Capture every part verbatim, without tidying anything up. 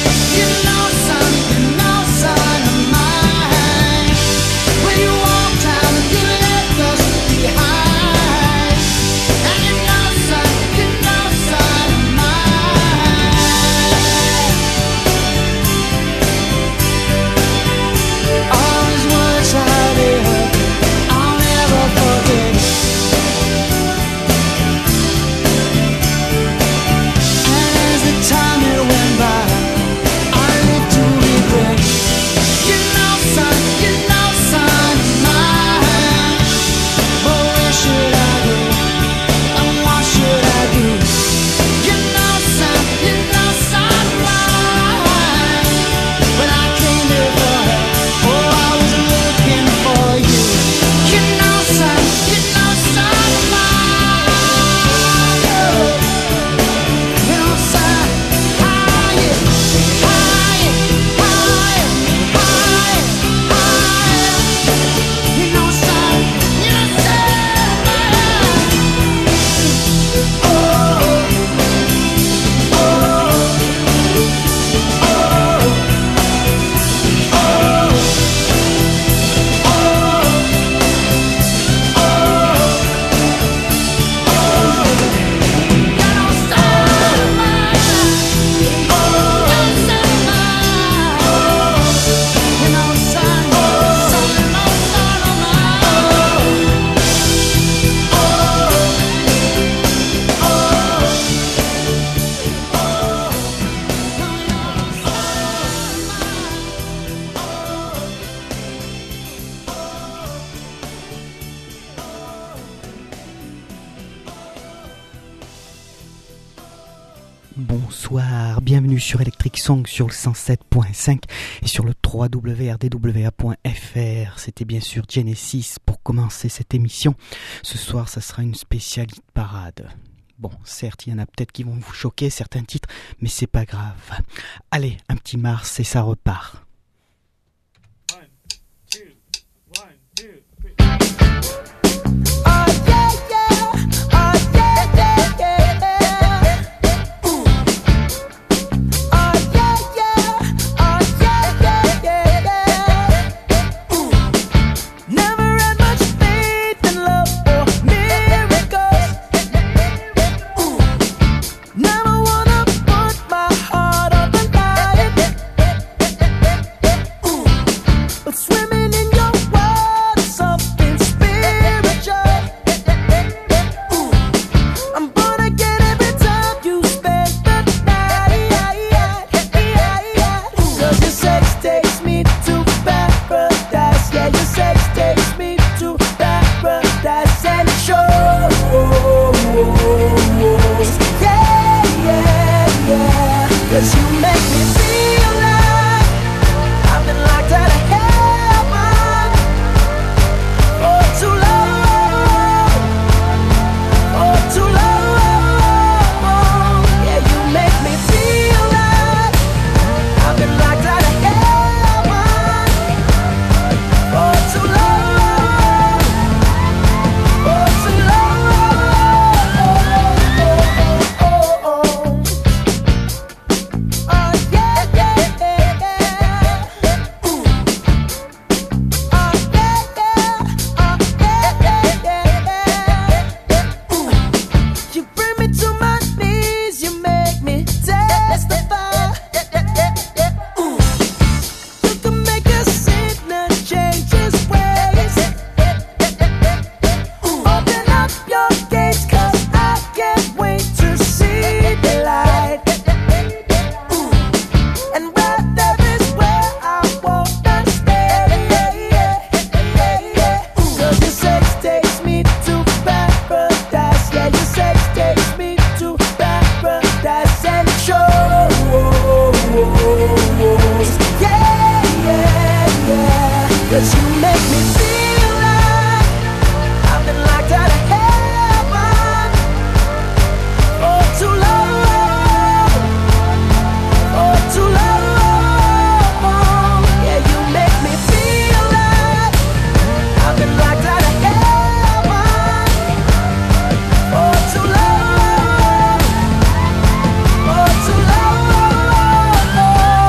Bonsoir, bienvenue sur Electric Song sur le cent sept point cinq et sur le w w w point r d w a point f r. C'était bien sûr Genesis pour commencer cette émission. Ce soir, ça sera une spéciale hit parade. Bon, certes, il y en a peut-être qui vont vous choquer, certains titres, mais c'est pas grave. Allez, un petit Mars et ça repart. One, two, one, two, three. Oh yeah, yeah, oh yeah, yeah, yeah, yeah. Ooh. Oh yeah, yeah, oh yeah, yeah, yeah, yeah. Ooh. Never had much faith in love or miracles. Ooh. Never wanna put my heart on the line. Ooh. But swimming in your water, something spiritual. Ooh. I'm gonna get every time you spend the night. Cause your sex takes me to paradise. Yeah, your sex takes me to paradise. And it shows. Yeah, yeah, yeah. Cause you make me feel like I've been locked out of heaven for too long, for too long. Yeah, you make me feel like I've been locked out of heaven for too long, for too long. Oh, oh, oh. Oh yeah, yeah, yeah, yeah. Ooh. Oh yeah, yeah, oh yeah, yeah, yeah, yeah. Ooh. You bring me to my knees, you make me testify. Ooh. You can make a sinner change his ways. Ooh. Open up your gates, 'cause I can't wait to see the light. Ooh. And right there is where I wanna stay. Ooh. 'Cause your sex takes me to paradise. Yeah, your sex takes me to paradise. And it shows. Yeah, yeah, yeah. 'Cause you make me feel like I've been locked out of heaven for too long, for too long. Yeah, you make me feel like I've been locked out of heaven for too long, for too long.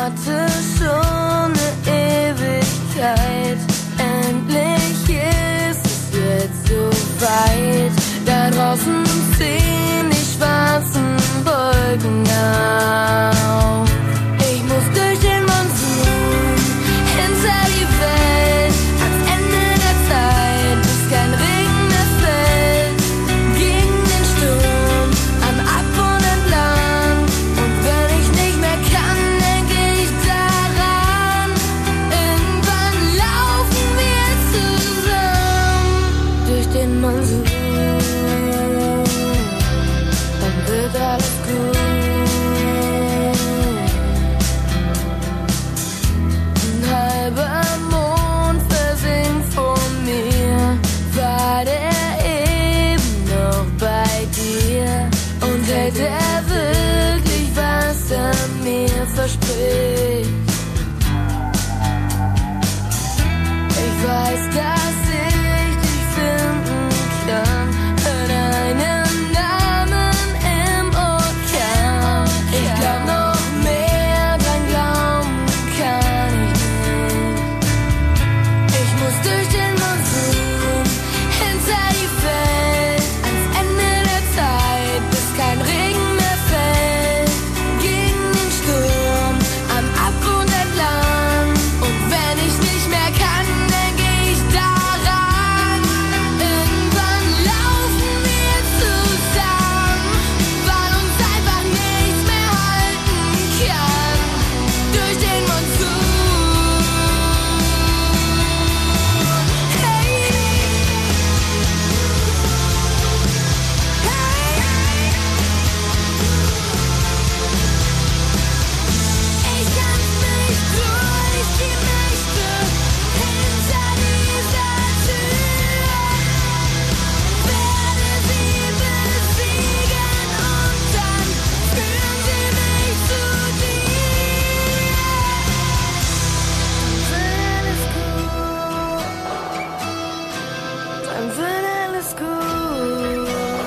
warte schon eine Ewigkeit. Endlich ist es jetzt so weit. Da draußen ziehen die schwarzen Wolken auf. Ich muss durch den Monsun hinter die Welt, ans Ende der Zeit, bis kein Regen mehr fällt. Gegen den Sturm, am Abgrund entlang. Und wenn ich nicht mehr kann, denke ich daran. Irgendwann laufen wir zusammen durch den Monsun. Dann wird alles gut. Ein halber Mond versinkt vor mir. War der eben noch bei dir? Und hält er wirklich, was er mir verspricht? Ich weiß, dass ich dich finden kann. Hör deinen Namen im Orkan. Ich glaub noch mehr, dran glauben kann ich nicht. Ich muss durch den Monsun hinter die Welt, ans Ende der Zeit, bis kein Regen mehr fällt. Gegen den Sturm, am Abgrund entlang. Und wenn ich nicht mehr kann, denke ich daran. Irgendwann laufen wir zusammen, weil uns einfach nichts mehr halten kann. Durch den Monsun. Hey. Ich kämpf mich durch die Nächte hinter dieser Tür, werde sie besiegen und dann führen sie mich zu dir. Dann wird alles gut,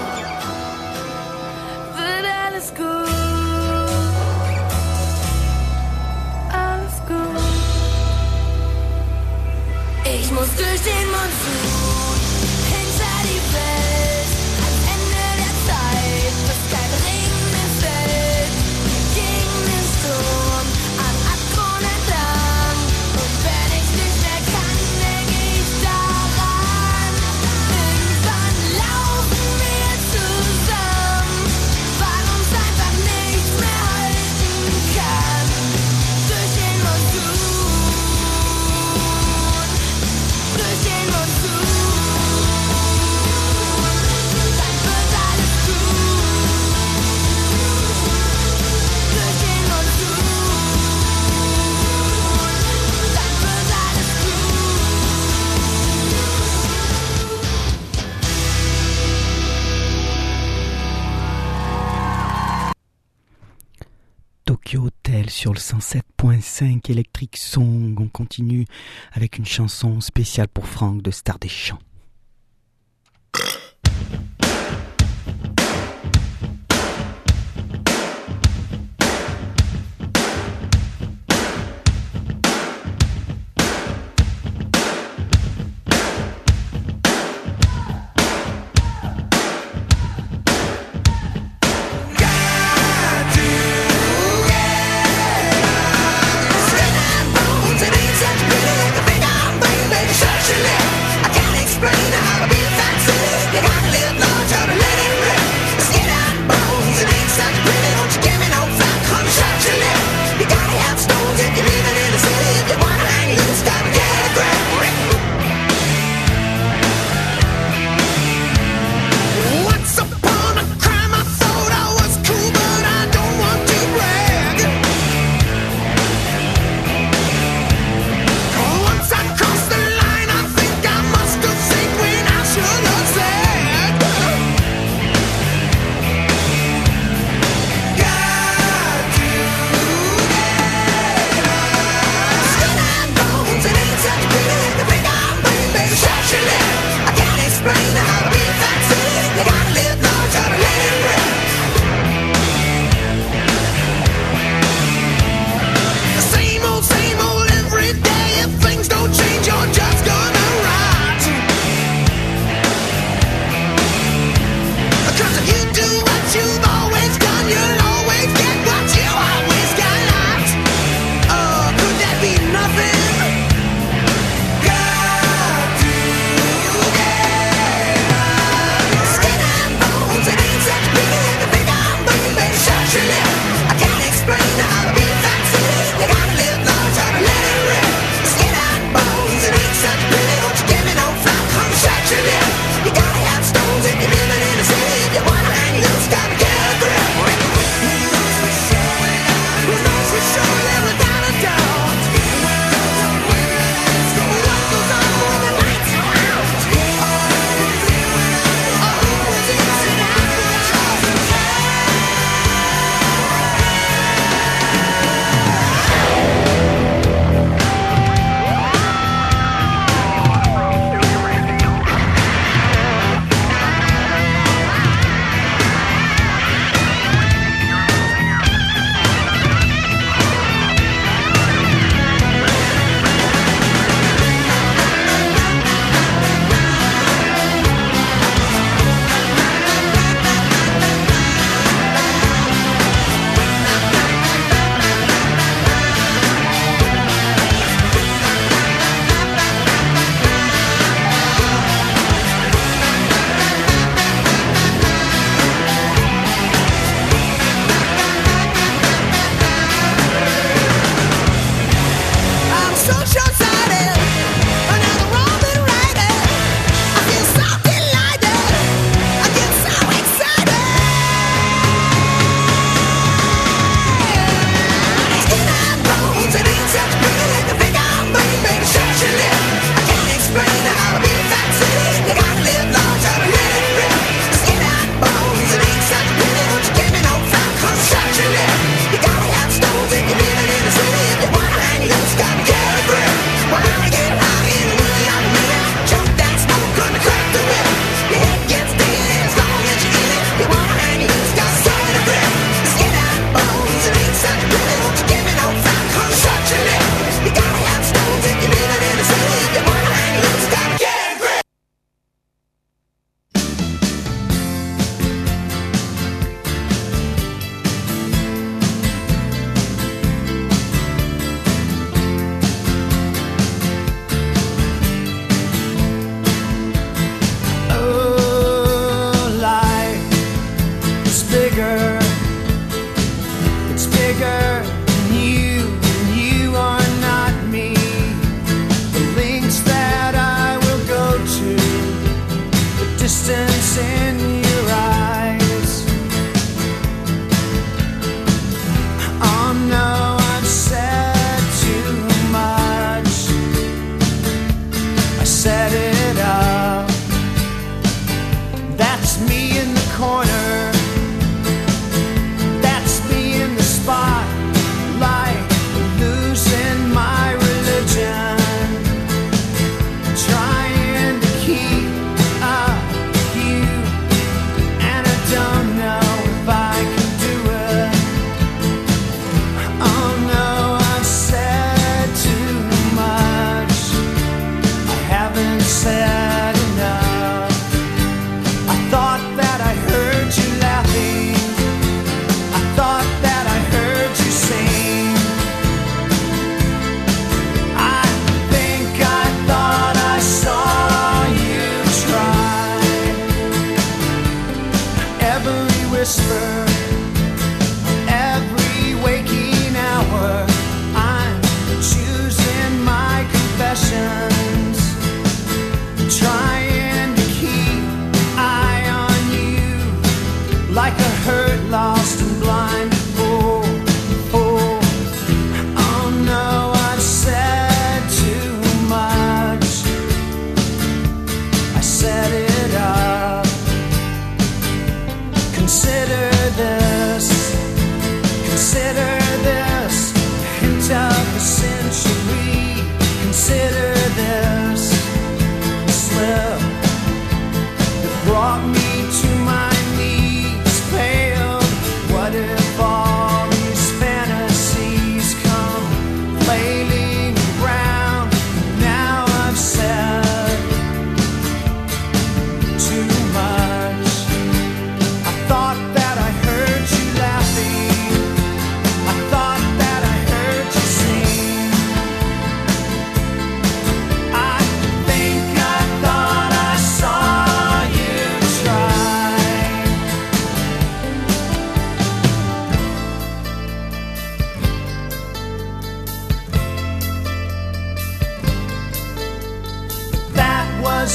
dann wird alles gut, wird alles gut, alles gut. Ich muss durch den Monsun hinter die Welt, ans Ende der Zeit, bis kein Regen mehr fällt. Gegen den Sturm, am Abgrund entlang. Und wenn ich nicht mehr kann, denke ich daran. Irgendwann laufen wir zusammen, weil uns einfach nichts mehr halten kann. Durch den Monsun, durch den Monsun. Dann wird alles gut. Durch den Monsun. Dann wird alles gut. Tokyo Hotel sur le cent sept point cinq Electric Song. On continue avec une chanson spéciale pour Franck de Star des Champs. I can't express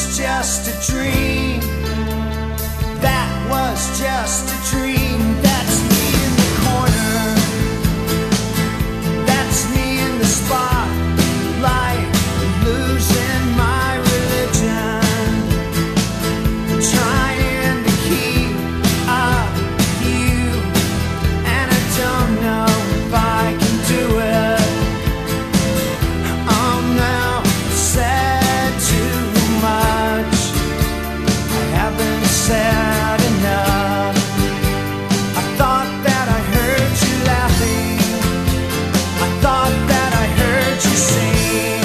just a dream. That was just a dream. That's me in the corner. That's me in the spotlight, losing my religion, trying to keep up with you, and I don't know if I can do it. I'm now said too much. I haven't said enough. I thought that I heard you laughing. I thought that I heard you sing.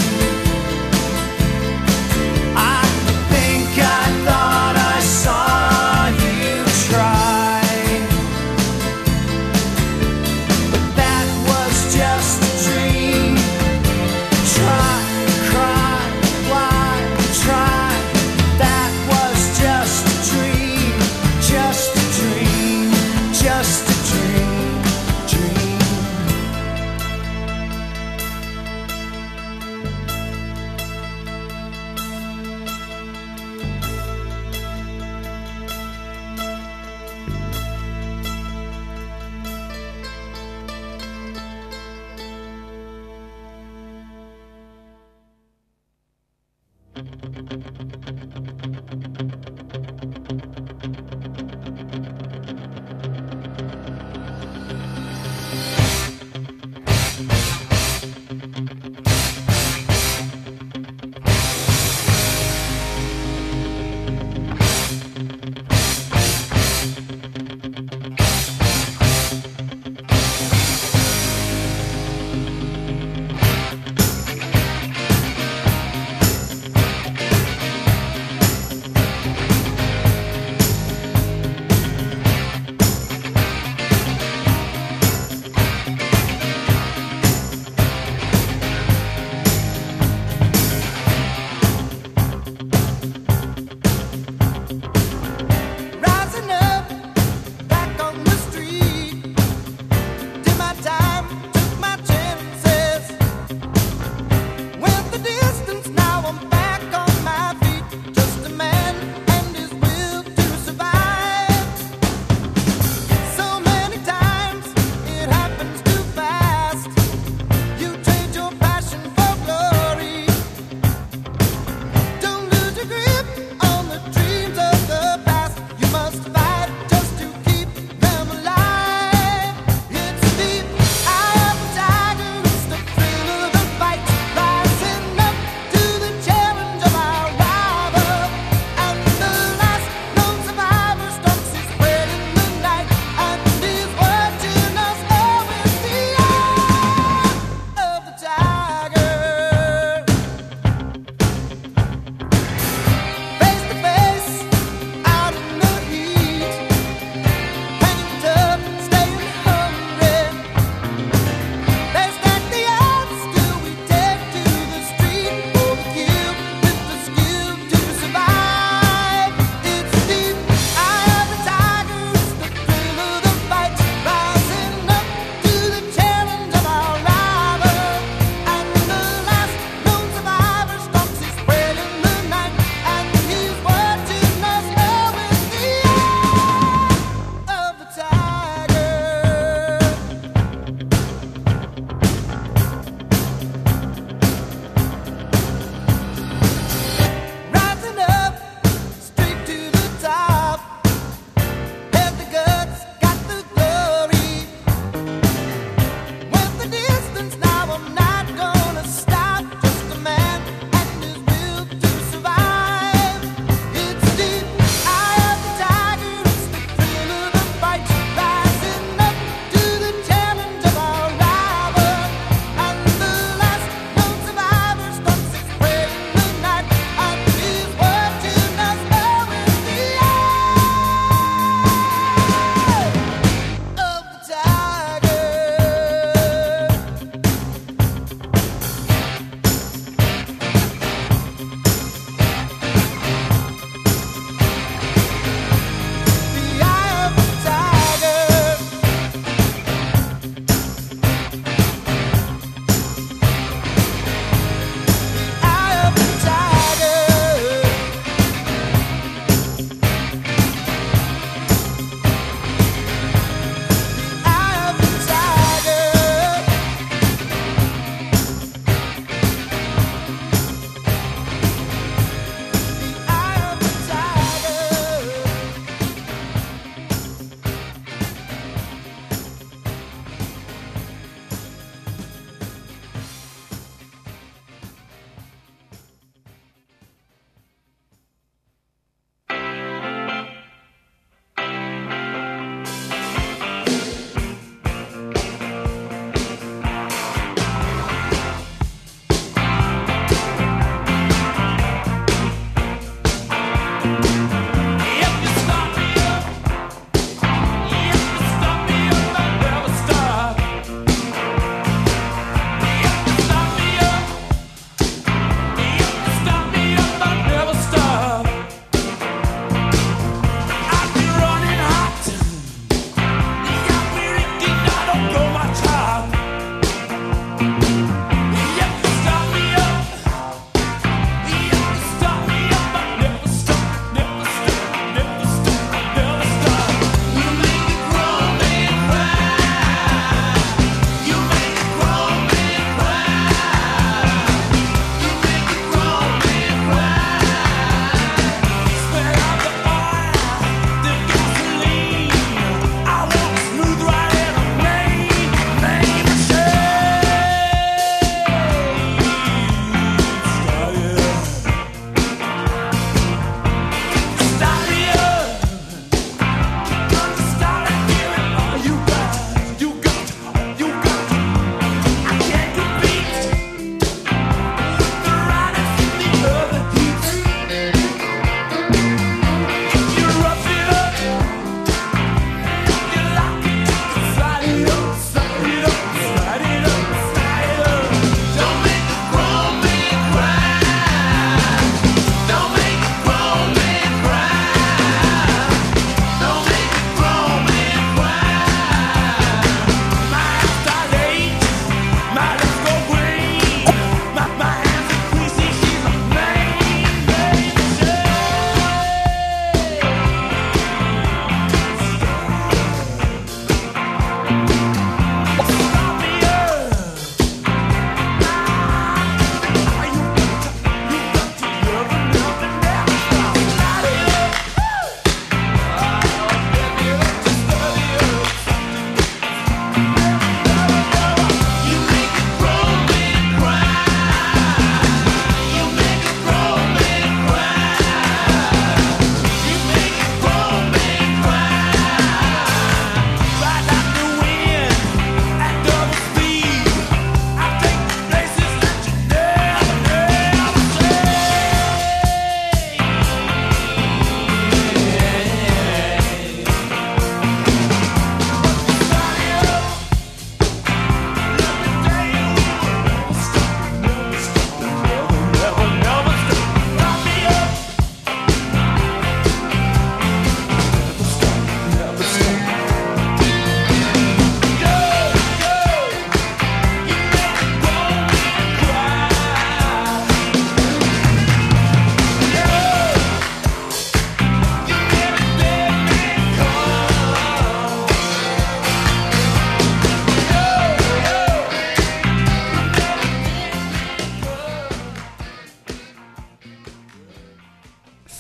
I think I thought I saw you try, but that was just a dream. Try, cry, why, try. That was just a dream, just a dream, just a dream, dream.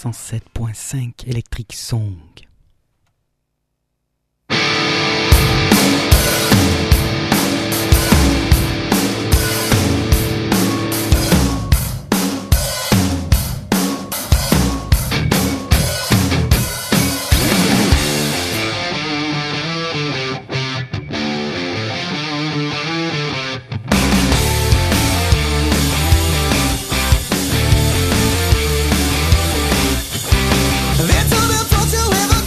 cent sept point cinq Electric Song. They told him, don't you ever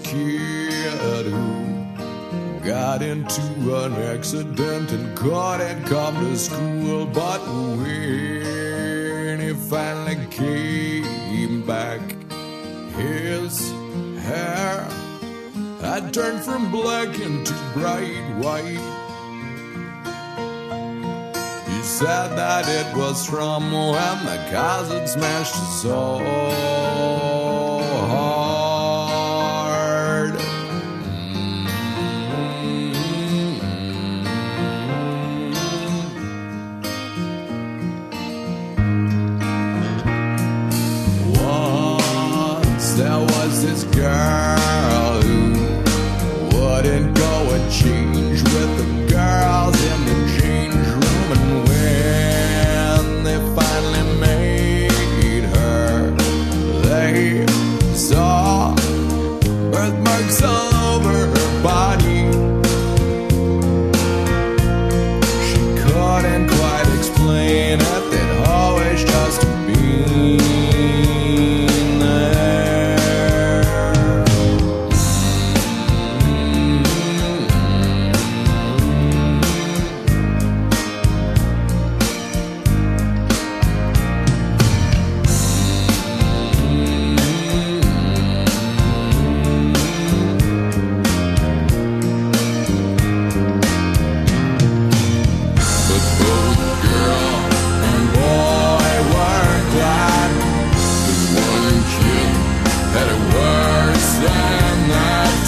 kid who got into an accident and couldn't come to school. But when he finally came back, his hair had turned from black into bright white. He said that it was from when the cars had smashed so hard. Once there was this girl who wouldn't go and change with the girls in the change room, and when they finally made her, they saw birthmarks all over her body. She couldn't quite explain it, they'd always just been there. But both girl and boy were glad, 'cause one kid had it worse than that.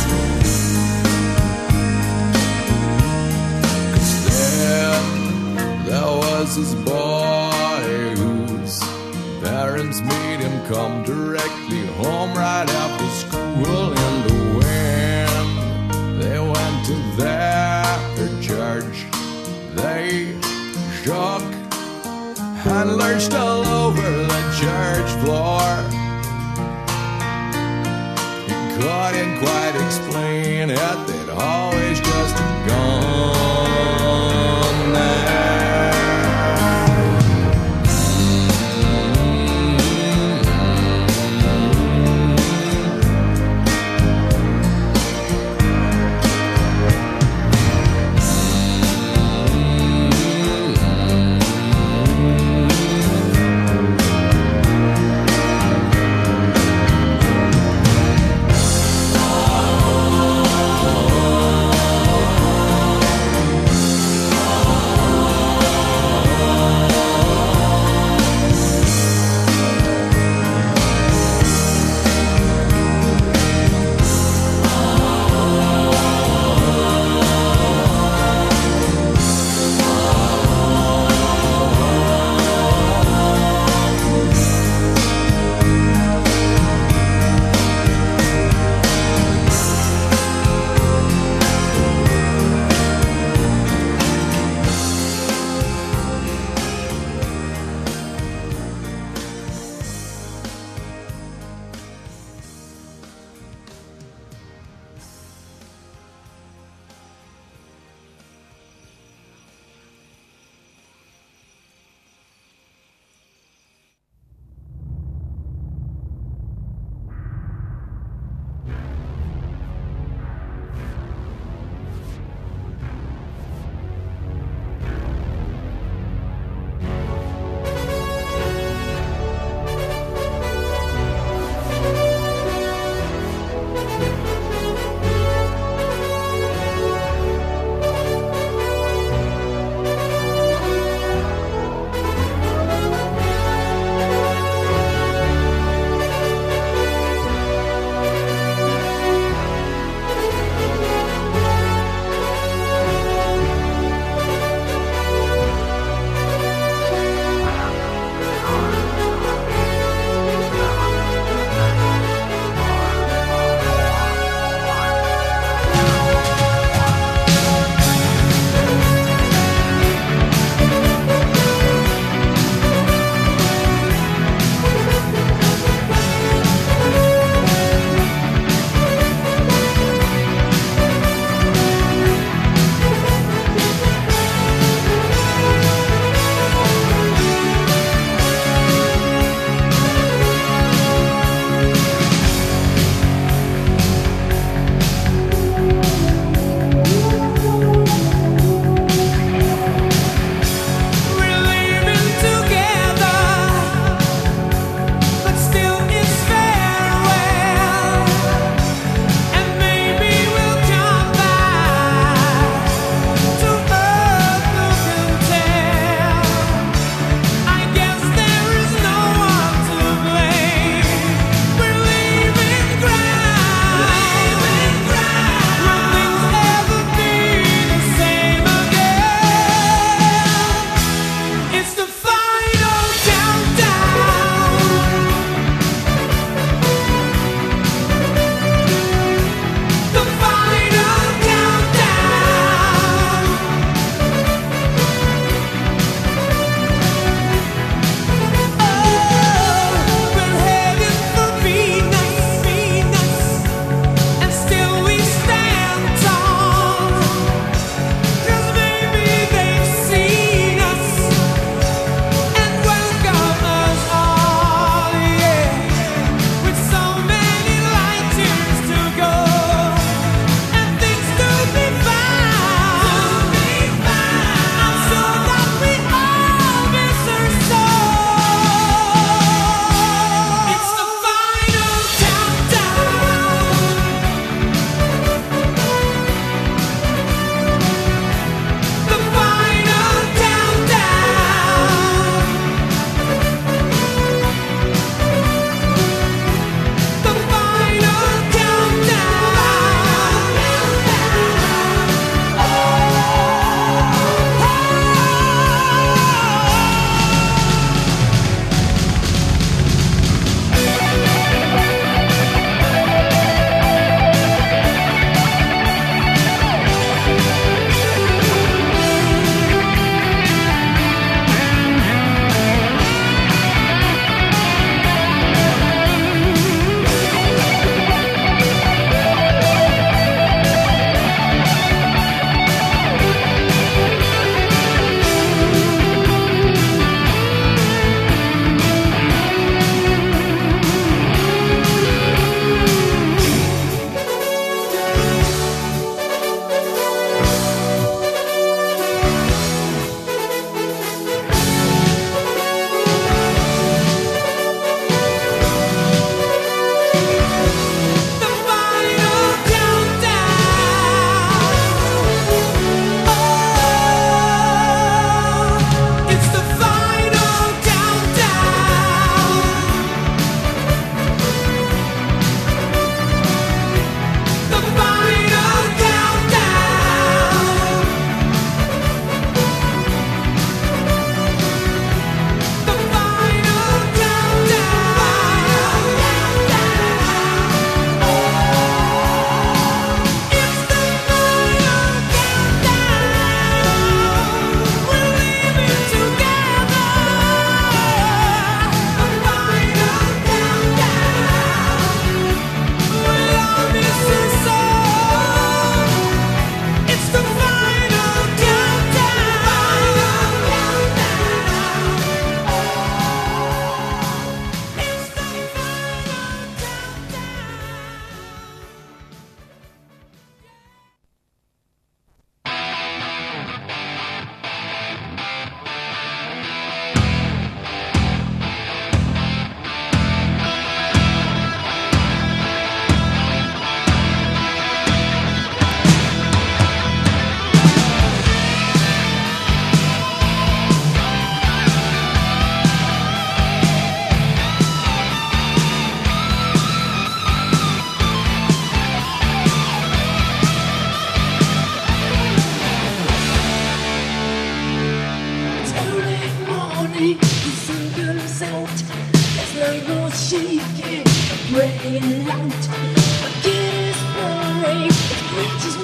'Cause then there was this boy whose parents made him come directly home right after school, and when they went to their church, they shook and lurched all over the church floor. He couldn't quite explain it, they'd always just gone there.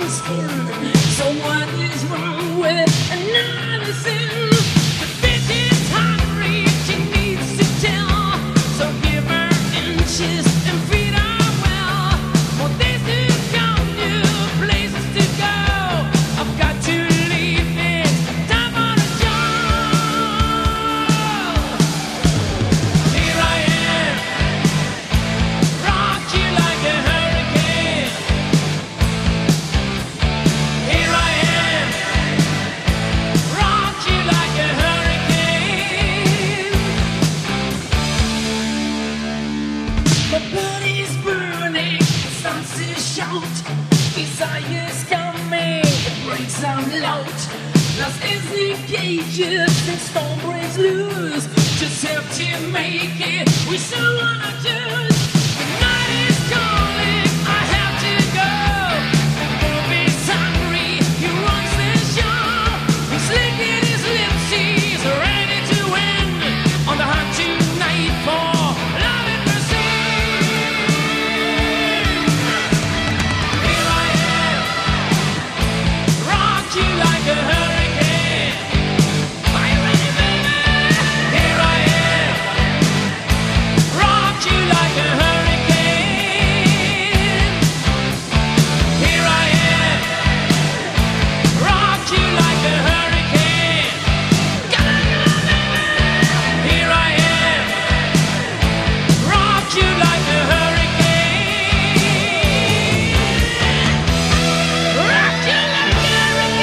my skin. So what is wrong with another sin? The bitch is hungry, she needs to tell. So give her inches and feed her well. More days to come, new places to go. I've got to leave this time for the job. Here I am, rock you like a hurricane. Here I am, rock you like a hurricane. The body's burning, starts to shout. Desire's coming, it breaks out loud. Lost is the cages, and storm breaks loose. Just have to make it, we still wanna choose. The night is calling, I have to go. The Bob is hungry, he runs the show. He's licking his lips, he's ready to win. On the hunt tonight for love and mercy. Here I am, rock you like a hurricane. Are you ready, baby? Here I am, rock you like a hurricane. Here I am, rock you like a hurricane. Here I am, rock you like a hurricane. Rock you like a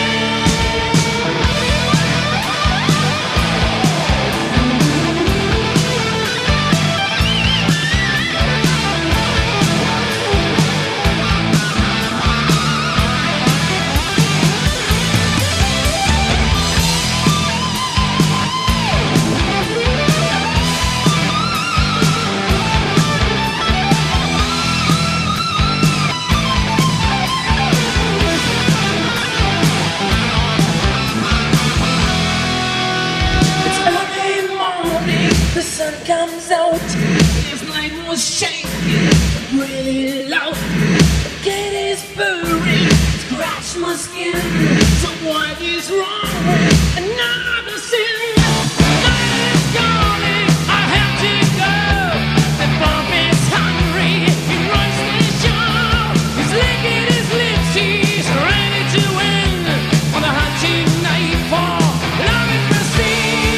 It's early morning, the sun comes out. This night was shaking, really loud. The gate is burning, scratch my skin. So what is wrong with another sin? Night is calling, I have to go. The Bob is hungry, he runs the show. He's licking his lips, he's ready to win. On the hunt tonight for love and mercy.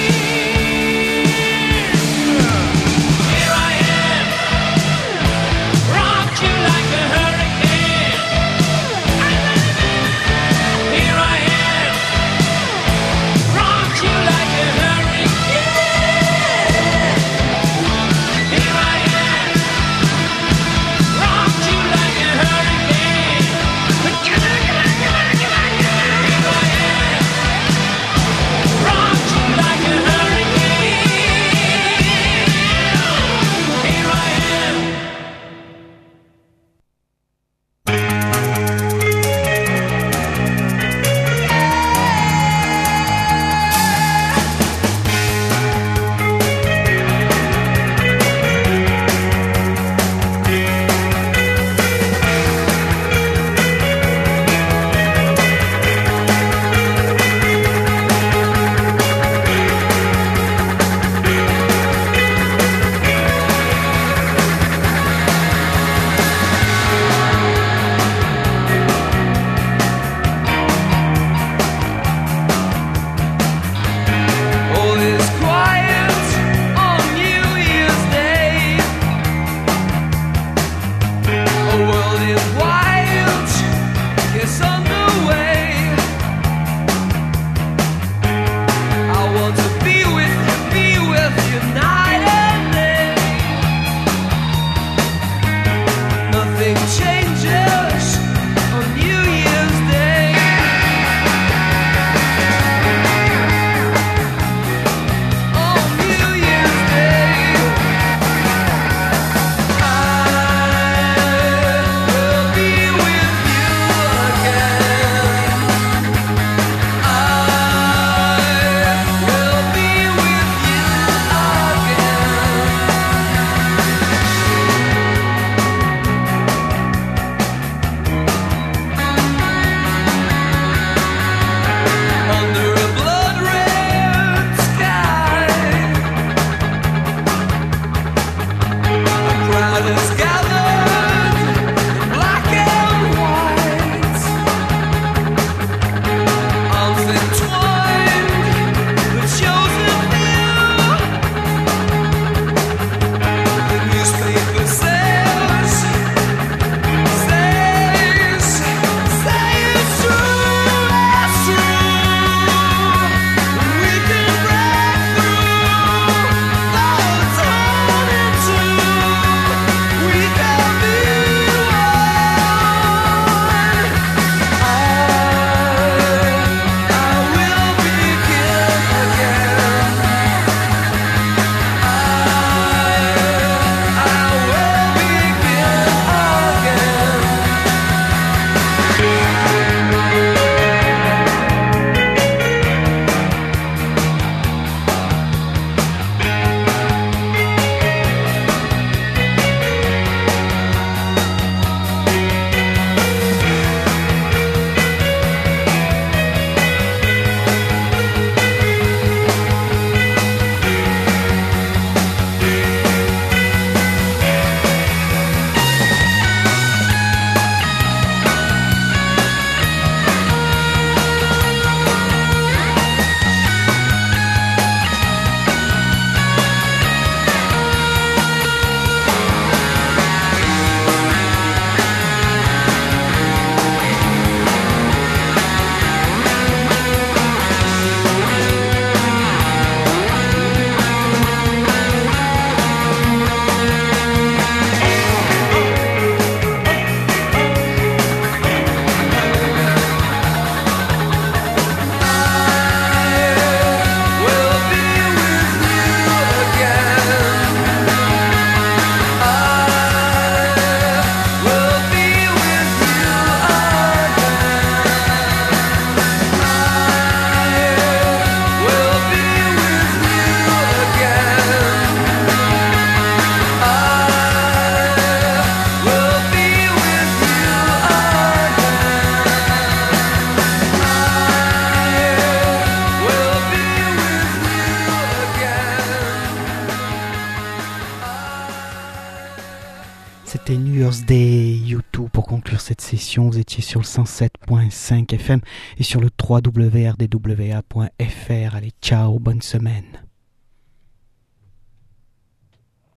Here I am, rock you like a hurricane. Here I am, rock C'était New Year's Day, U deux pour conclure cette session. Vous étiez sur le cent sept point cinq F M et sur le w w w point r d w a point f r. Allez, ciao, bonne semaine.